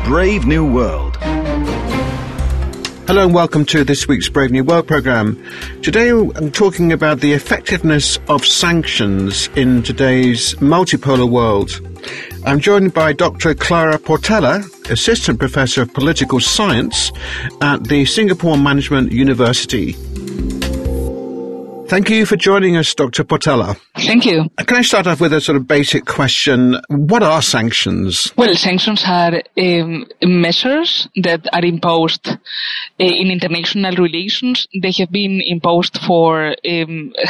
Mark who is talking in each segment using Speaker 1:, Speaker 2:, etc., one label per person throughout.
Speaker 1: Brave New World.
Speaker 2: Hello and welcome to this week's Brave New World programme. Today I'm talking about the effectiveness of sanctions in today's multipolar world. I'm joined by Dr. Clara Portela, Assistant Professor of Political Science at the Singapore Management University. Thank you for joining us, Dr. Portela.
Speaker 3: Thank you.
Speaker 2: Can I start off with a sort of basic question? What are sanctions?
Speaker 3: Well, sanctions are measures that are imposed in international relations. They have been imposed for a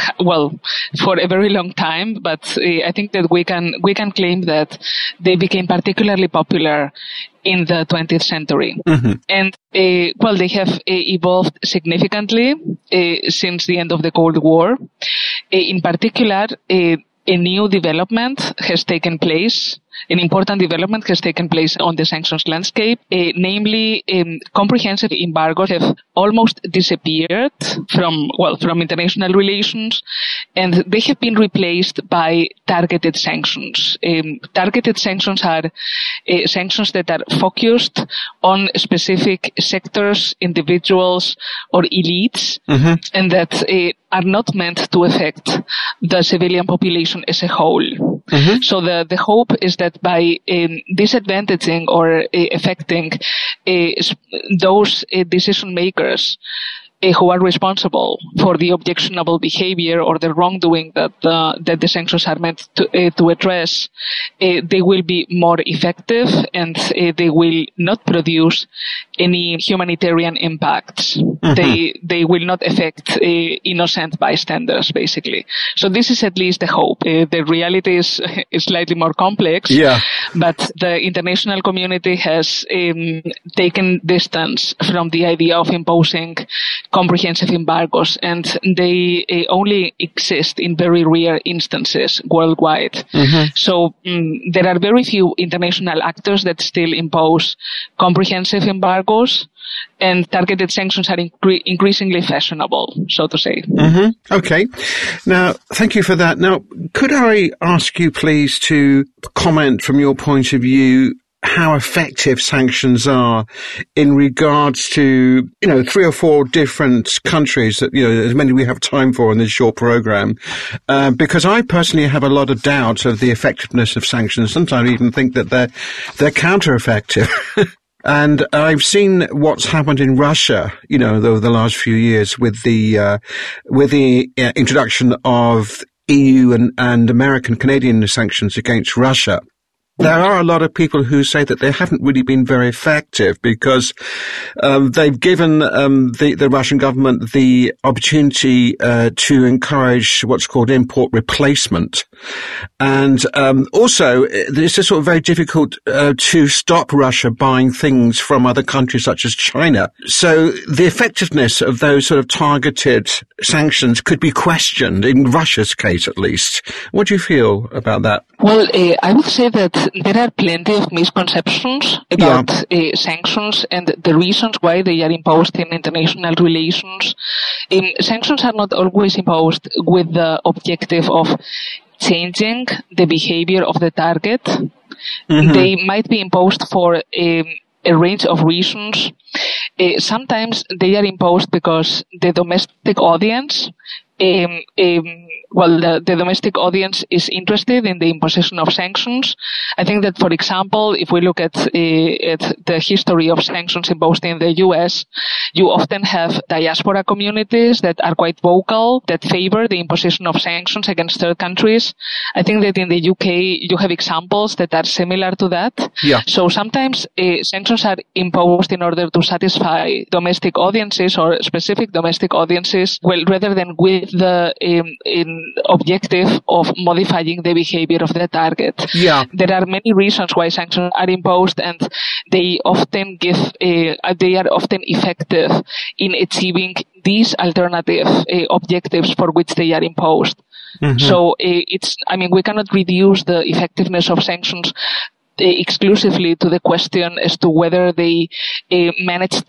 Speaker 3: very long time, but I think that we can claim that they became particularly popular in the 20th century. Mm-hmm. And, they have evolved significantly since the end of the Cold War. In particular, a new development has taken place. An important development has taken place on the sanctions landscape, namely comprehensive embargoes have almost disappeared from international relations, and they have been replaced by targeted sanctions. Targeted sanctions are sanctions that are focused on specific sectors, individuals, or elites, mm-hmm. and that are not meant to affect the civilian population as a whole. Mm-hmm. So the hope is that by disadvantaging or affecting those decision makers who are responsible for the objectionable behavior or the wrongdoing that the sanctions are meant to address, they will be more effective and they will not produce any humanitarian impacts. Mm-hmm. They will not affect innocent bystanders, basically. So this is at least the hope. The reality is slightly more complex. Yeah. But the international community has taken distance from the idea of imposing comprehensive embargoes, and they only exist in very rare instances worldwide. Mm-hmm. So there are very few international actors that still impose comprehensive embargoes, and targeted sanctions are increasingly fashionable, so to say.
Speaker 2: Mm-hmm. Okay. Now, thank you for that. Now, could I ask you please to comment from your point of view how effective sanctions are in regards to, 3 or 4 different countries that, as many we have time for in this short program, because I personally have a lot of doubt of the effectiveness of sanctions. Sometimes I even think that they're counter-effective. And I've seen what's happened in Russia, over the last few years with the introduction of EU and American, Canadian sanctions against Russia. There are a lot of people who say that they haven't really been very effective because they've given the Russian government the opportunity to encourage what's called import replacement. And also, it's just sort of very difficult to stop Russia buying things from other countries such as China. So the effectiveness of those sort of targeted sanctions could be questioned, in Russia's case at least. What do you feel about that?
Speaker 3: Well, I would say that there are plenty of misconceptions about sanctions and the reasons why they are imposed in international relations. Sanctions are not always imposed with the objective of changing the behavior of the target. Mm-hmm. They might be imposed for a range of reasons. Sometimes they are imposed because the domestic audience the domestic audience is interested in the imposition of sanctions. I think that, for example, if we look at the history of sanctions imposed in the US, you often have diaspora communities that are quite vocal, that favor the imposition of sanctions against third countries. I think that in the UK, you have examples that are similar to that. Yeah. So sometimes sanctions are imposed in order to satisfy domestic audiences or specific domestic audiences, rather than with the objective of modifying the behavior of the target. Yeah. There are many reasons why sanctions are imposed, and they often they are often effective in achieving these alternative objectives for which they are imposed. Mm-hmm. So we cannot reduce the effectiveness of sanctions exclusively to the question as to whether they manage to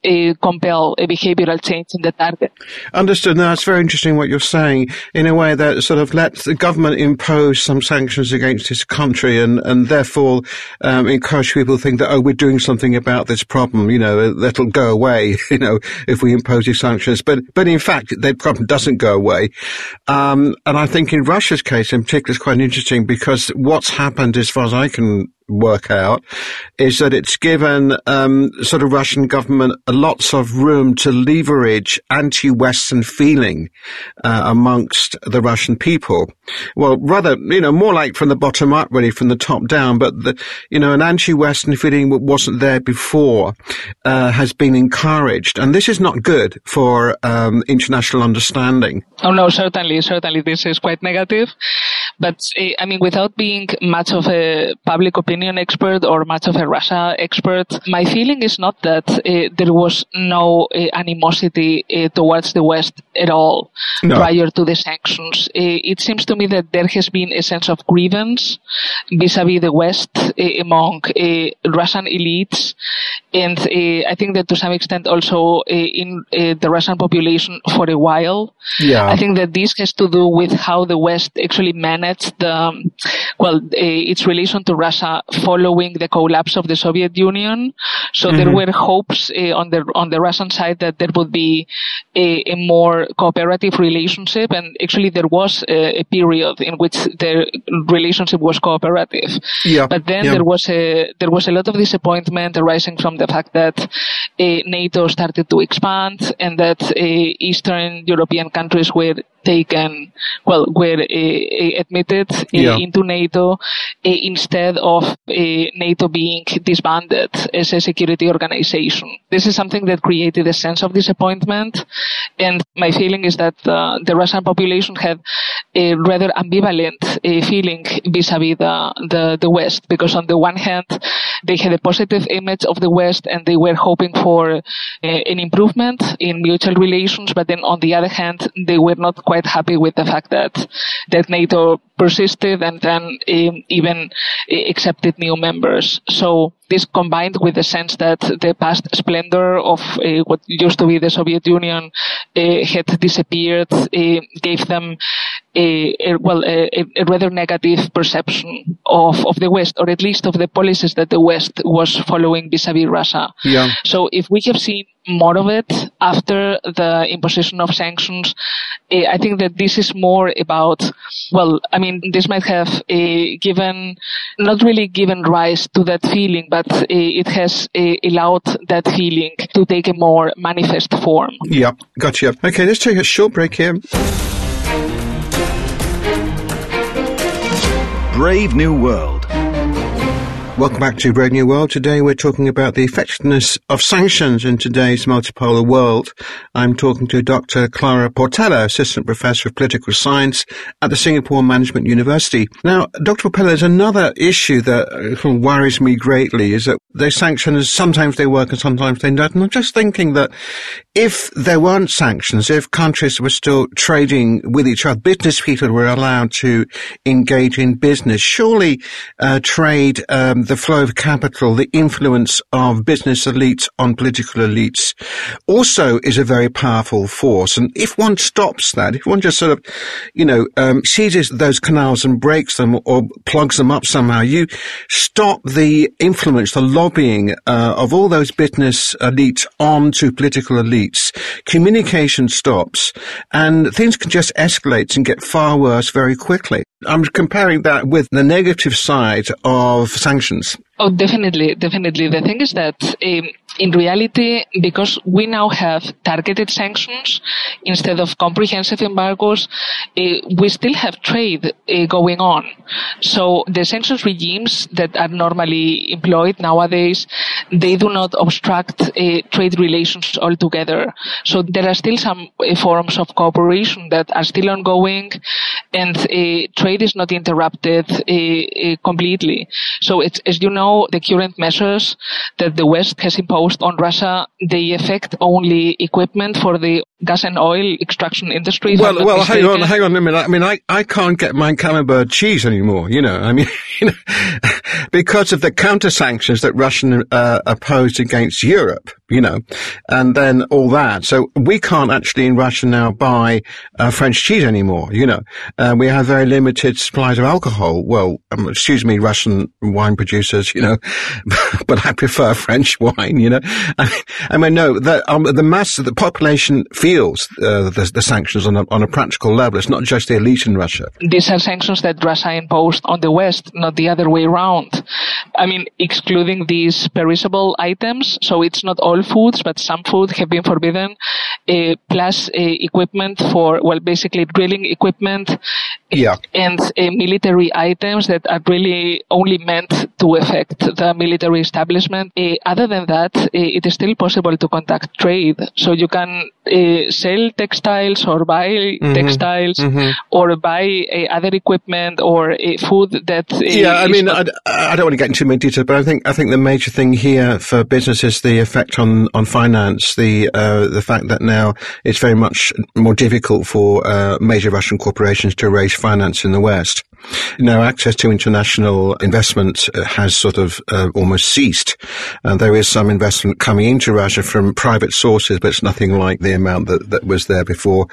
Speaker 3: compel a behavioral change in the target.
Speaker 2: Understood. Now, it's very interesting what you're saying, in a way that sort of lets the government impose some sanctions against this country and therefore encourage people to think that, we're doing something about this problem, that'll go away, if we impose these sanctions. But in fact, the problem doesn't go away. And I think in Russia's case in particular is quite interesting, because what's happened, as far as I can work out, is that it's given sort of Russian government lots of room to leverage anti-Western feeling amongst the Russian people. Well, rather, more like from the bottom up, really, from the top down. But an anti-Western feeling that wasn't there before has been encouraged, and this is not good for international understanding.
Speaker 3: Oh no, certainly, this is quite negative. But without being much of a public opinion expert or much of a Russia expert, my feeling is not that there was no animosity towards the West at all prior to the sanctions. It seems to me that there has been a sense of grievance vis-à-vis the West among Russian elites, and I think that to some extent also in the Russian population for a while.
Speaker 2: Yeah.
Speaker 3: I think that this has to do with how the West actually managed its relation to Russia following the collapse of the Soviet Union. So there were hopes on the Russian side that there would be a more cooperative relationship, and actually there was a period in which the relationship was cooperative.
Speaker 2: Yeah.
Speaker 3: But then there was a lot of disappointment arising from the fact that NATO started to expand, and that Eastern European countries were admitted into NATO instead of NATO being disbanded as a security organization. This is something that created a sense of disappointment, and my feeling is that the Russian population had a rather ambivalent feeling vis-à-vis the West, because on the one hand they had a positive image of the West and they were hoping for an improvement in mutual relations, but then on the other hand they were not quite happy with the fact that NATO persisted and then even accepted new members. So this combined with the sense that the past splendor of what used to be the Soviet Union had disappeared gave them a rather negative perception of the West, or at least of the policies that the West was following vis-à-vis Russia.
Speaker 2: Yeah.
Speaker 3: So if we have seen more of it after the imposition of sanctions, I think that this is more about, this might have not really given rise to that feeling, but it has allowed that feeling to take a more manifest form.
Speaker 2: Yeah, gotcha. Okay, let's take a short break here.
Speaker 1: Brave New World.
Speaker 2: Welcome back to Brave New World. Today we're talking about the effectiveness of sanctions in today's multipolar world. I'm talking to Dr. Clara Portela, Assistant Professor of Political Science at the Singapore Management University. Now, Dr. Portela, there's another issue that worries me greatly, is that the sanctions, sometimes they work and sometimes they don't. And I'm just thinking that if there weren't sanctions, if countries were still trading with each other, business people were allowed to engage in business, surely trade, the flow of capital, the influence of business elites on political elites also is a very powerful force. And if one stops that, if one just sort of, seizes those canals and breaks them or plugs them up somehow, you stop the influence, the lobbying of all those business elites onto political elites. Communication stops and things can just escalate and get far worse very quickly. I'm comparing that with the negative side of sanctions.
Speaker 3: Oh, definitely. The thing is that in reality, because we now have targeted sanctions instead of comprehensive embargoes, we still have trade going on. So the sanctions regimes that are normally employed nowadays, they do not obstruct trade relations altogether. So there are still some forms of cooperation that are still ongoing, and trade is not interrupted completely. So it's, as you know, the current measures that the West has imposed on Russia, they affect only equipment for the gas and oil extraction industry.
Speaker 2: Well, hang on a minute. I can't get my Camembert cheese anymore, because of the counter sanctions that Russia opposed against Europe, and then all that. So we can't actually in Russia now buy French cheese anymore, we have very limited supplies of alcohol. Well, excuse me, Russian wine producers, but I prefer French wine, I mean, no, the mass of the population feels the sanctions on a practical level. It's not just the elite in Russia.
Speaker 3: These are sanctions that Russia imposed on the West, not the other way around. I mean, excluding these perishable items, so it's not all foods, but some food have been forbidden, plus equipment for, basically drilling equipment and military items that are really only meant to affect the military establishment. Other than that, it is still possible to conduct trade. So you can sell textiles or buy textiles or buy other equipment or food that...
Speaker 2: I don't want to get into many detail, but I think the major thing here for business is the effect on finance, the fact that now it's very much more difficult for major Russian corporations to raise finance in the West. Access to international investment has sort of almost ceased. There is some investment coming into Russia from private sources, but it's nothing like the amount that was there before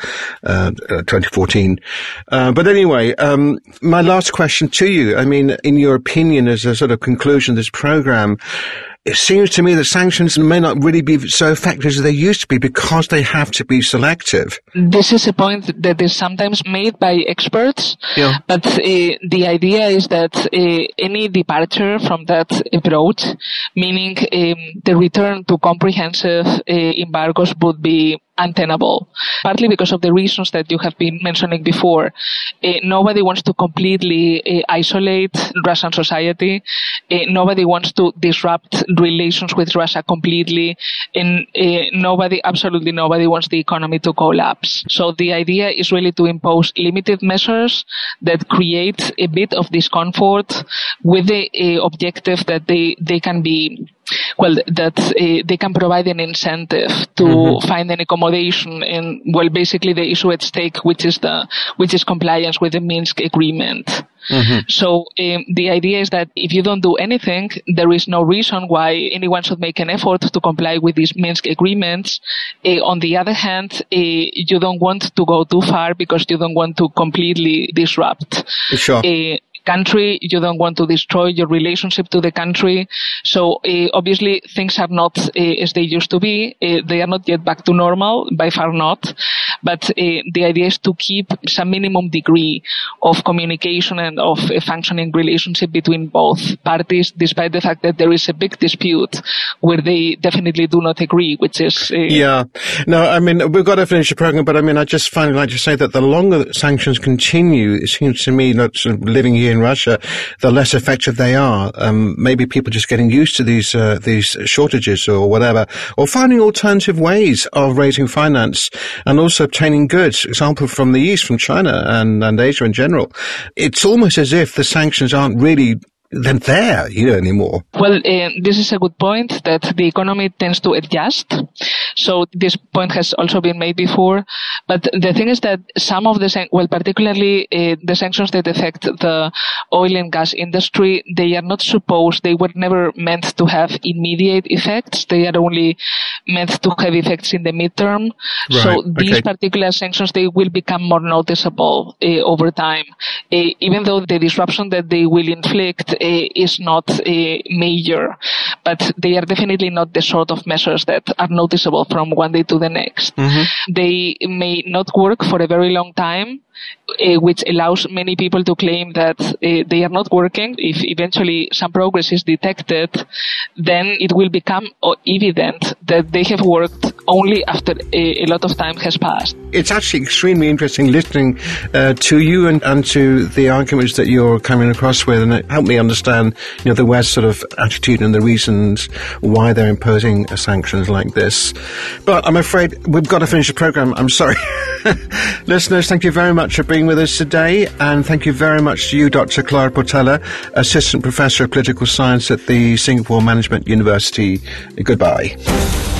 Speaker 2: 2014. But anyway, my last question to you, I mean, in your opinion, as a sort of conclusion of this program, it seems to me that sanctions may not really be so effective as they used to be because they have to be selective.
Speaker 3: This is a point that is sometimes made by experts, but the idea is that any departure from that approach, meaning the return to comprehensive embargoes, would be untenable, partly because of the reasons that you have been mentioning before. Nobody wants to completely isolate Russian society. Nobody wants to disrupt relations with Russia completely. And absolutely nobody wants the economy to collapse. So the idea is really to impose limited measures that create a bit of discomfort with the objective that they can be... they can provide an incentive to find an accommodation and, basically the issue at stake, which is compliance with the Minsk agreement. So the idea is that if you don't do anything, there is no reason why anyone should make an effort to comply with these Minsk agreements. On the other hand, you don't want to go too far because you don't want to completely disrupt.
Speaker 2: Sure.
Speaker 3: Country, you don't want to destroy your relationship to the country. So obviously things are not as they used to be. They are not yet back to normal, by far not. But the idea is to keep some minimum degree of communication and of a functioning relationship between both parties, despite the fact that there is a big dispute where they definitely do not agree, which is...
Speaker 2: No, I mean, we've got to finish the program, but I mean, I just finally like to say that the longer sanctions continue, it seems to me that sort of living here in Russia, the less effective they are. Maybe people just getting used to these shortages or whatever, or finding alternative ways of raising finance and also obtaining goods. Example from the East, from China and Asia in general. It's almost as if the sanctions aren't really there, anymore.
Speaker 3: This is a good point, that the economy tends to adjust. So this point has also been made before. But the thing is that some of particularly the sanctions that affect the oil and gas industry, they were never meant to have immediate effects. They are only meant to have effects in the midterm. Right. So these particular sanctions, they will become more noticeable over time. Even though the disruption that they will inflict is not major, but they are definitely not the sort of measures that are noticeable from one day to the next. They may not work for a very long time, which allows many people to claim that they are not working. If eventually some progress is detected, then it will become evident that they have worked only after a lot of time has passed.
Speaker 2: It's actually extremely interesting listening to you and to the arguments that you're coming across with, and it helped me understand, the West's sort of attitude and the reasons why they're imposing sanctions like this. But I'm afraid we've got to finish the program. I'm sorry. Listeners, thank you very much for being with us today, and thank you very much to you, Dr. Clara Portela, Assistant Professor of Political Science at the Singapore Management University. Goodbye.